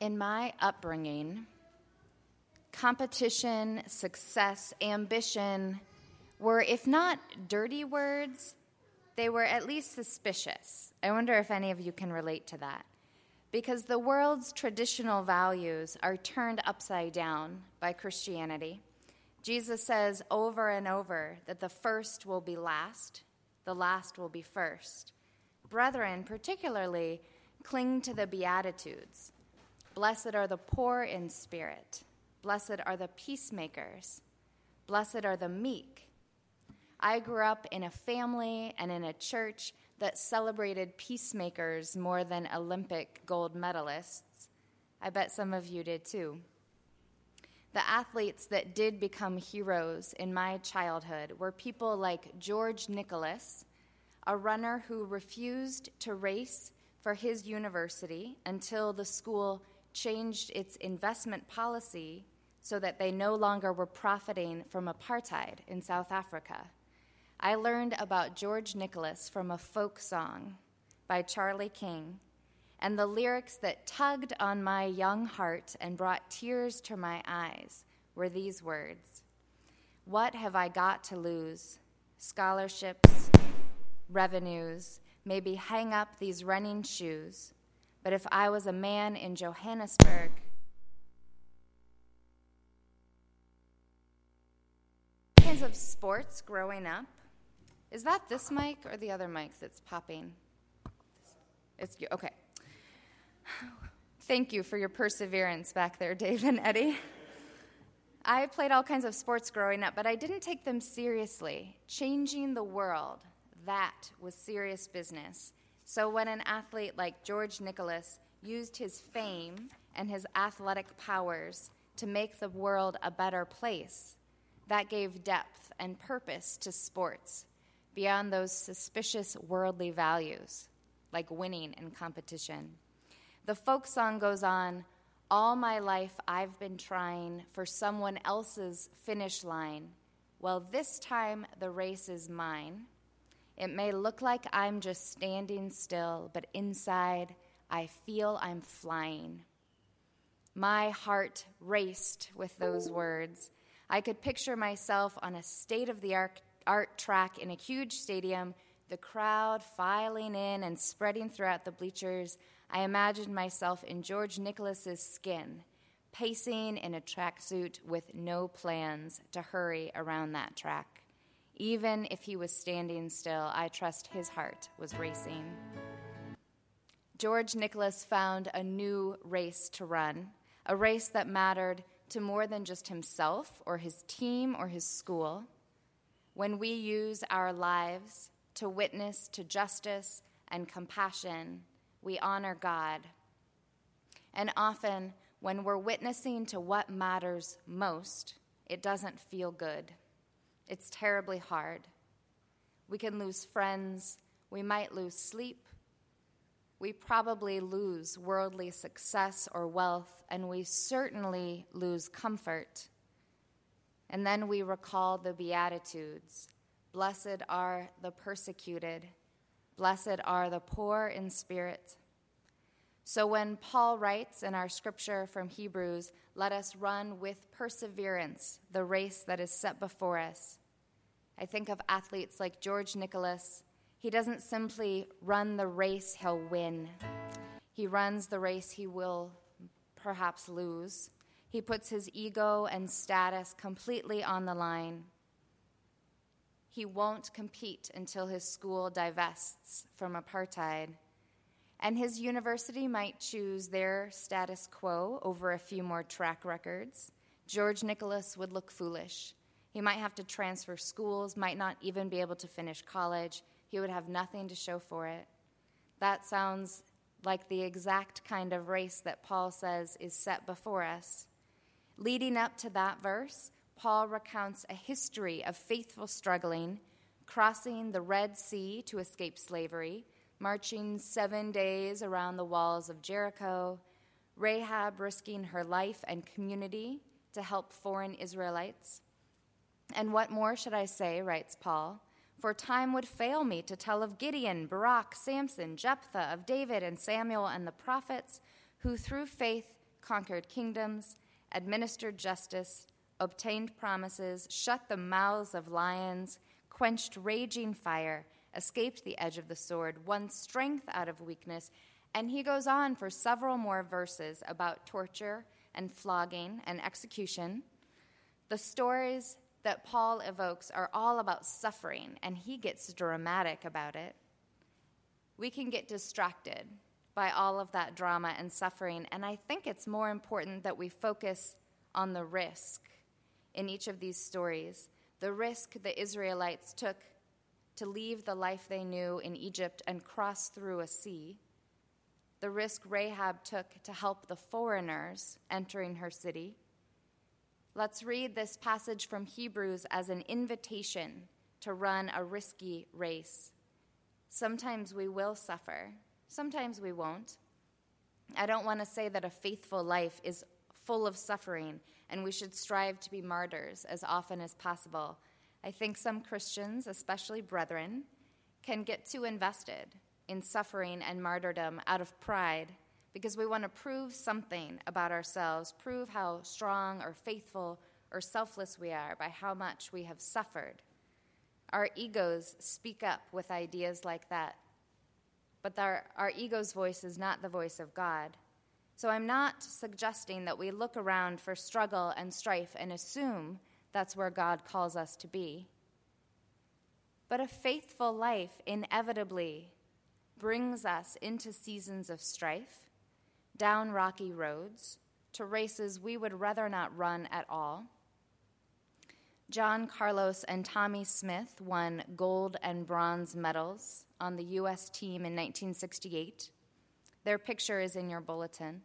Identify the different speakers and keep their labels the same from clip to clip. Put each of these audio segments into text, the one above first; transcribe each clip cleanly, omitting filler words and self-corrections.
Speaker 1: In my upbringing, competition, success, ambition were, if not dirty words, they were at least suspicious. I wonder if any of you can relate to that. Because the world's traditional values are turned upside down by Christianity. Jesus says over and over that the first will be last, the last will be first. Brethren, particularly, cling to the Beatitudes. Blessed are the poor in spirit. Blessed are the peacemakers. Blessed are the meek. I grew up in a family and in a church that celebrated peacemakers more than Olympic gold medalists. I bet some of you did too. The athletes that did become heroes in my childhood were people like George Nicholas, a runner who refused to race for his university until the school changed its investment policy so that they no longer were profiting from apartheid in South Africa. I learned about George Nicholas from a folk song by Charlie King, and the lyrics that tugged on my young heart and brought tears to my eyes were these words: "What have I got to lose? Scholarships, revenues, maybe hang up these running shoes. But if I was a man in Johannesburg..." Kinds of sports growing up. Is that this mic or the other mic that's popping? It's you. Okay. Thank you for your perseverance back there, Dave and Eddie. I played all kinds of sports growing up, but I didn't take them seriously. Changing the world, that was serious business. So when an athlete like George Nicholas used his fame and his athletic powers to make the world a better place, that gave depth and purpose to sports beyond those suspicious worldly values, like winning in competition. The folk song goes on, "All my life I've been trying for someone else's finish line. Well, this time the race is mine. It may look like I'm just standing still, but inside I feel I'm flying." My heart raced with those words. I could picture myself on a state-of-the-art track in a huge stadium, the crowd filing in and spreading throughout the bleachers. I imagined myself in George Nicholas's skin, pacing in a tracksuit with no plans to hurry around that track. Even if he was standing still, I trust his heart was racing. George Nicholas found a new race to run, a race that mattered to more than just himself or his team or his school. When we use our lives to witness to justice and compassion, we honor God. And often, when we're witnessing to what matters most, it doesn't feel good. It's terribly hard. We can lose friends. We might lose sleep. We probably lose worldly success or wealth, and we certainly lose comfort. And then we recall the Beatitudes. Blessed are the persecuted. Blessed are the poor in spirit. So when Paul writes in our scripture from Hebrews, "Let us run with perseverance the race that is set before us," I think of athletes like George Nicholas. He doesn't simply run the race he'll win. He runs the race he will perhaps lose. He puts his ego and status completely on the line. He won't compete until his school divests from apartheid. And his university might choose their status quo over a few more track records. George Nicholas would look foolish. He might have to transfer schools, might not even be able to finish college. He would have nothing to show for it. That sounds like the exact kind of race that Paul says is set before us. Leading up to that verse, Paul recounts a history of faithful struggling, crossing the Red Sea to escape slavery, marching 7 days around the walls of Jericho, Rahab risking her life and community to help foreign Israelites. "And what more should I say," writes Paul, "for time would fail me to tell of Gideon, Barak, Samson, Jephthah, of David and Samuel and the prophets, who through faith conquered kingdoms, administered justice, obtained promises, shut the mouths of lions, quenched raging fire, escaped the edge of the sword, won strength out of weakness. And he goes on for several more verses about torture and flogging and execution. The stories that Paul evokes are all about suffering, and he gets dramatic about it. We can get distracted by all of that drama and suffering, and I think it's more important that we focus on the risk in each of these stories. The risk the Israelites took to leave the life they knew in Egypt and cross through a sea. The risk Rahab took to help the foreigners entering her city. Let's read this passage from Hebrews as an invitation to run a risky race. Sometimes we will suffer. Sometimes we won't. I don't want to say that a faithful life is full of suffering and we should strive to be martyrs as often as possible. I think some Christians, especially brethren, can get too invested in suffering and martyrdom out of pride because we want to prove something about ourselves, prove how strong or faithful or selfless we are by how much we have suffered. Our egos speak up with ideas like that, but our ego's voice is not the voice of God. So I'm not suggesting that we look around for struggle and strife and assume that's where God calls us to be. But a faithful life inevitably brings us into seasons of strife, down rocky roads, to races we would rather not run at all. John Carlos and Tommy Smith won gold and bronze medals on the U.S. team in 1968. Their picture is in your bulletin.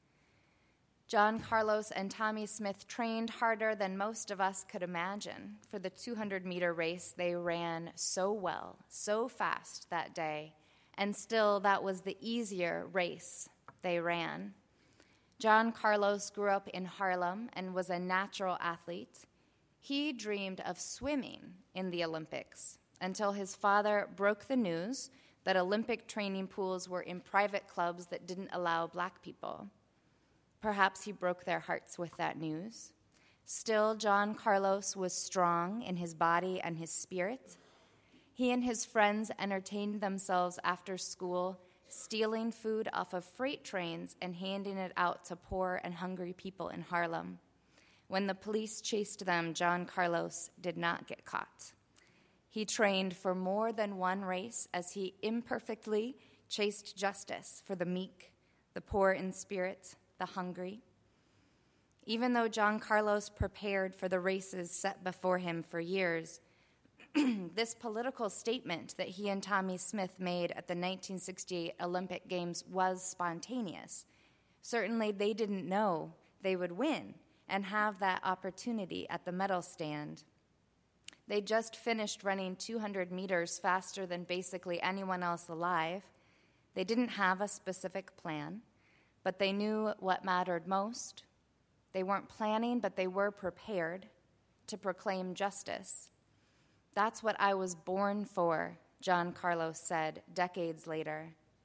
Speaker 1: John Carlos and Tommy Smith trained harder than most of us could imagine for the 200-meter race. They ran so well, so fast that day, and still that was the easier race they ran. John Carlos grew up in Harlem and was a natural athlete. He dreamed of swimming in the Olympics until his father broke the news that Olympic training pools were in private clubs that didn't allow black people. Perhaps he broke their hearts with that news. Still, John Carlos was strong in his body and his spirit. He and his friends entertained themselves after school, stealing food off of freight trains and handing it out to poor and hungry people in Harlem. When the police chased them, John Carlos did not get caught. He trained for more than one race as he imperfectly chased justice for the meek, the poor in spirit, the hungry. Even though John Carlos prepared for the races set before him for years, this political statement that he and Tommy Smith made at the 1968 Olympic Games was spontaneous. Certainly, they didn't know they would win and have that opportunity at the medal stand. They just finished running 200 meters faster than basically anyone else alive. They didn't have a specific plan, but they knew what mattered most. They weren't planning, but they were prepared to proclaim justice. That's what I was born for, John Carlos said decades later.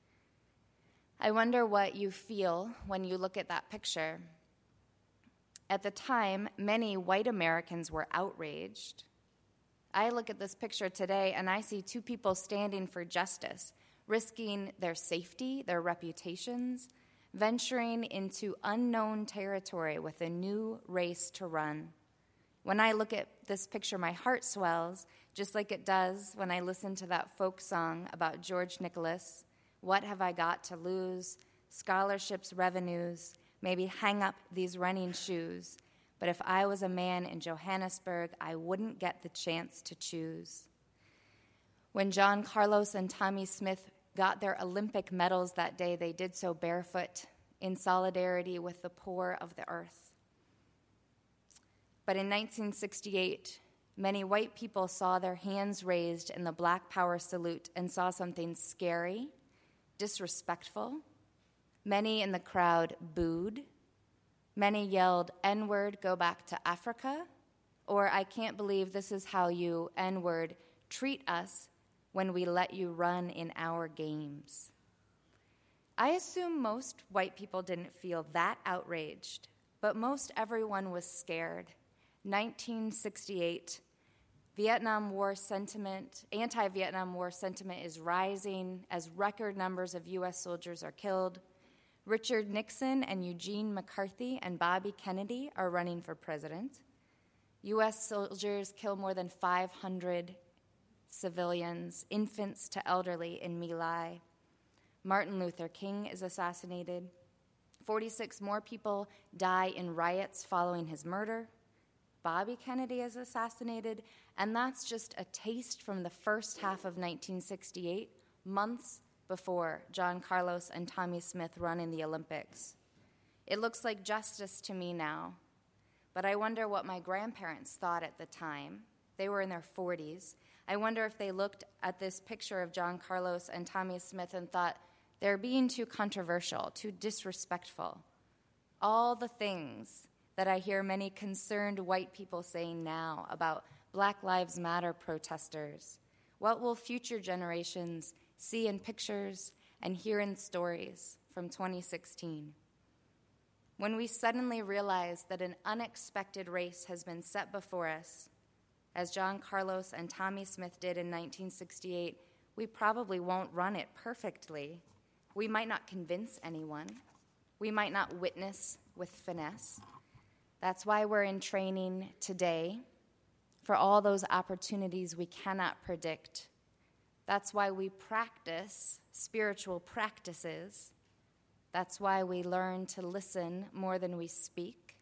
Speaker 1: I wonder what you feel when you look at that picture. At the time, many white Americans were outraged. I look at this picture today and I see two people standing for justice, risking their safety, their reputations, venturing into unknown territory with a new race to run. When I look at this picture, my heart swells, just like it does when I listen to that folk song about George Nicholas. What have I got to lose? Scholarships, revenues, maybe hang up these running shoes. But if I was a man in Johannesburg, I wouldn't get the chance to choose. When John Carlos and Tommy Smith got their Olympic medals that day, they did so barefoot in solidarity with the poor of the earth. But in 1968, many white people saw their hands raised in the Black Power salute and saw something scary, disrespectful. Many in the crowd booed. Many yelled, "N-word, go back to Africa," or "I can't believe this is how you, N-word, treat us when we let you run in our games." I assume most white people didn't feel that outraged, but most everyone was scared. 1968, Vietnam War sentiment, anti-Vietnam War sentiment is rising as record numbers of U.S. soldiers are killed. Richard Nixon and Eugene McCarthy and Bobby Kennedy are running for president. U.S. soldiers kill more than 500 civilians, infants to elderly, in My Lai. Martin Luther King is assassinated. 46 more people die in riots following his murder. Bobby Kennedy is assassinated, and that's just a taste from the first half of 1968, months before John Carlos and Tommie Smith run in the Olympics. It looks like justice to me now, but I wonder what my grandparents thought at the time. They were in their 40s. I wonder if they looked at this picture of John Carlos and Tommie Smith and thought, they're being too controversial, too disrespectful. All the things that I hear many concerned white people saying now about Black Lives Matter protesters. What will future generations see in pictures and hear in stories from 2016? When we suddenly realize that an unexpected race has been set before us, as John Carlos and Tommie Smith did in 1968, we probably won't run it perfectly. We might not convince anyone. We might not witness with finesse. That's why we're in training today for all those opportunities we cannot predict. That's why we practice spiritual practices. That's why we learn to listen more than we speak.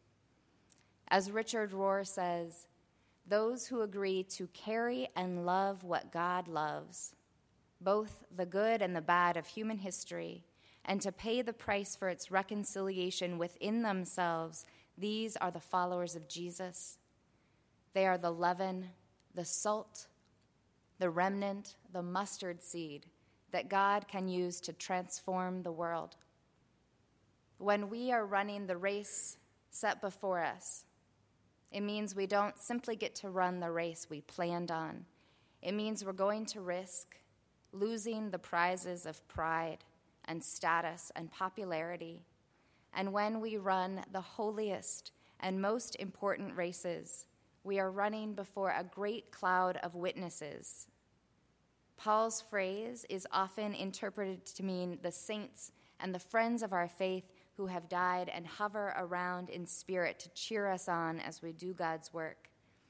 Speaker 1: As Richard Rohr says, those who agree to carry and love what God loves, both the good and the bad of human history, and to pay the price for its reconciliation within themselves, these are the followers of Jesus. They are the leaven, the salt, the remnant, the mustard seed that God can use to transform the world. When we are running the race set before us, it means we don't simply get to run the race we planned on. It means we're going to risk losing the prizes of pride and status and popularity. And when we run the holiest and most important races, we are running before a great cloud of witnesses. Paul's phrase is often interpreted to mean the saints and the friends of our faith who have died and hover around in spirit to cheer us on as we do God's work.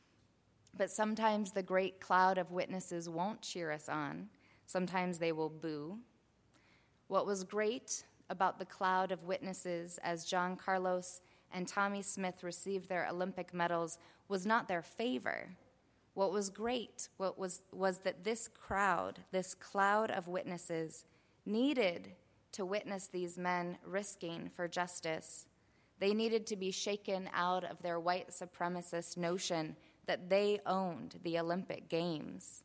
Speaker 1: But sometimes the great cloud of witnesses won't cheer us on. Sometimes they will boo. What was great about the cloud of witnesses as John Carlos and Tommie Smith received their Olympic medals was not their favor. What was great was that this cloud of witnesses, needed to witness these men risking for justice. They needed to be shaken out of their white supremacist notion that they owned the Olympic Games.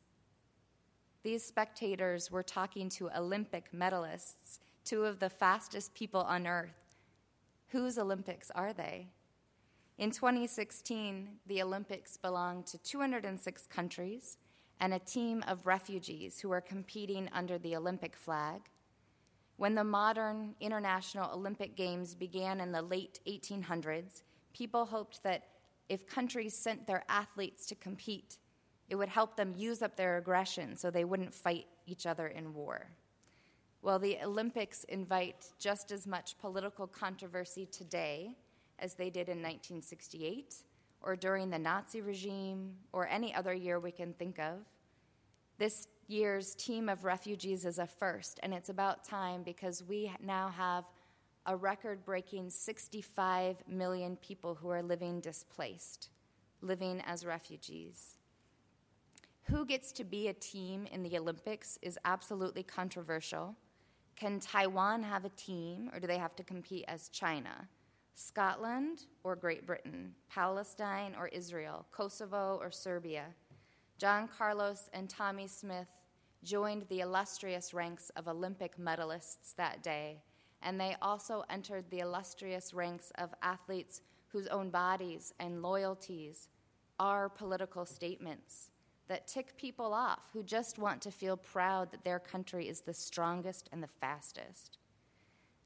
Speaker 1: These spectators were talking to Olympic medalists, two of the fastest people on earth. Whose Olympics are they? In 2016, the Olympics belonged to 206 countries and a team of refugees who were competing under the Olympic flag. When the modern International Olympic Games began in the late 1800s, people hoped that if countries sent their athletes to compete, it would help them use up their aggression so they wouldn't fight each other in war. Well, the Olympics invite just as much political controversy today as they did in 1968 or during the Nazi regime or any other year we can think of. This year's team of refugees is a first, and it's about time because we now have a record-breaking 65 million people who are living displaced, living as refugees. Who gets to be a team in the Olympics is absolutely controversial. Can Taiwan have a team, or do they have to compete as China? Scotland or Great Britain? Palestine or Israel? Kosovo or Serbia? John Carlos and Tommie Smith joined the illustrious ranks of Olympic medalists that day, and they also entered the illustrious ranks of athletes whose own bodies and loyalties are political statements that tick people off who just want to feel proud that their country is the strongest and the fastest.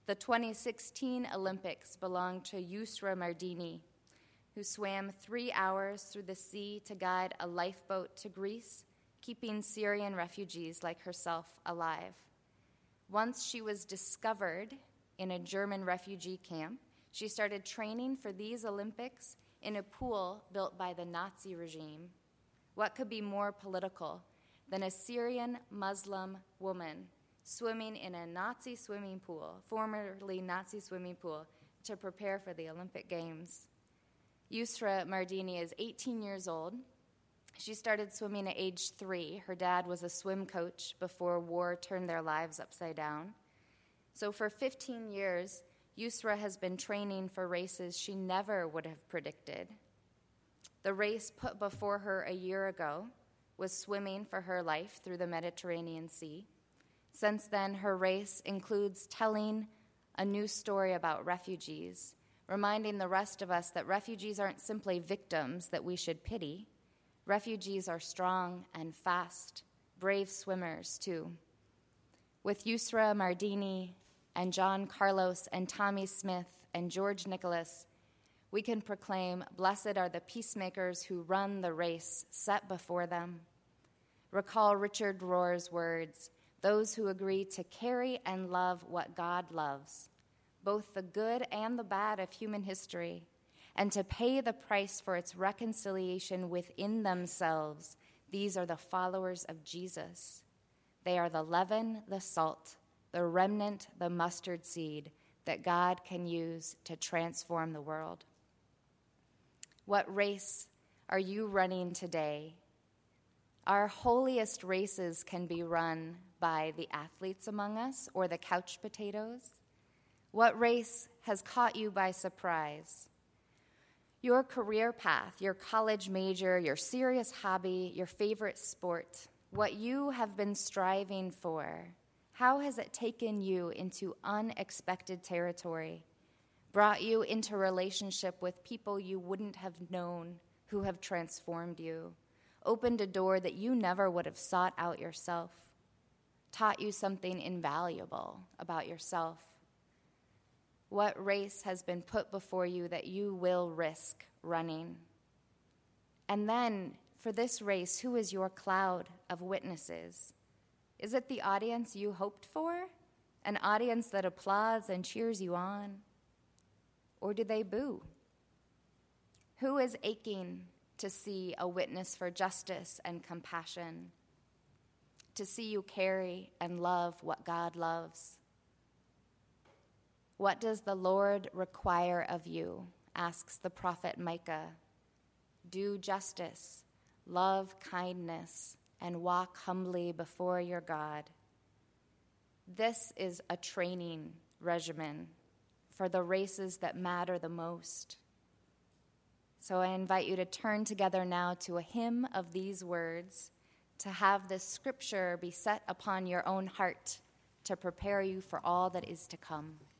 Speaker 1: The 2016 Olympics belong to Yusra Mardini, who swam 3 hours through the sea to guide a lifeboat to Greece, keeping Syrian refugees like herself alive. Once she was discovered in a German refugee camp, she started training for these Olympics in a pool built by the Nazi regime. What could be more political than a Syrian Muslim woman swimming in a Nazi swimming pool, formerly Nazi swimming pool, to prepare for the Olympic Games? Yusra Mardini is 18 years old. She started swimming at age 3. Her dad was a swim coach before war turned their lives upside down. So for 15 years, Yusra has been training for races she never would have predicted. The race put before her a year ago was swimming for her life through the Mediterranean Sea. Since then, her race includes telling a new story about refugees, reminding the rest of us that refugees aren't simply victims that we should pity. Refugees are strong and fast, brave swimmers, too. With Yusra Mardini and John Carlos and Tommy Smith and George Nicholas, we can proclaim, "Blessed are the peacemakers who run the race set before them." Recall Richard Rohr's words, "Those who agree to carry and love what God loves, both the good and the bad of human history, and to pay the price for its reconciliation within themselves, these are the followers of Jesus. They are the leaven, the salt, the remnant, the mustard seed that God can use to transform the world." What race are you running today? Our holiest races can be run by the athletes among us or the couch potatoes. What race has caught you by surprise? Your career path, your college major, your serious hobby, your favorite sport, what you have been striving for, how has it taken you into unexpected territory, brought you into relationship with people you wouldn't have known who have transformed you, opened a door that you never would have sought out yourself, taught you something invaluable about yourself? What race has been put before you that you will risk running? And then, for this race, who is your cloud of witnesses? Is it the audience you hoped for? An audience that applauds and cheers you on? Or do they boo? Who is aching to see a witness for justice and compassion? To see you carry and love what God loves? What does the Lord require of you? Asks the prophet Micah. Do justice, love kindness, and walk humbly before your God. This is a training regimen for the races that matter the most. So I invite you to turn together now to a hymn of these words, to have this scripture be set upon your own heart to prepare you for all that is to come.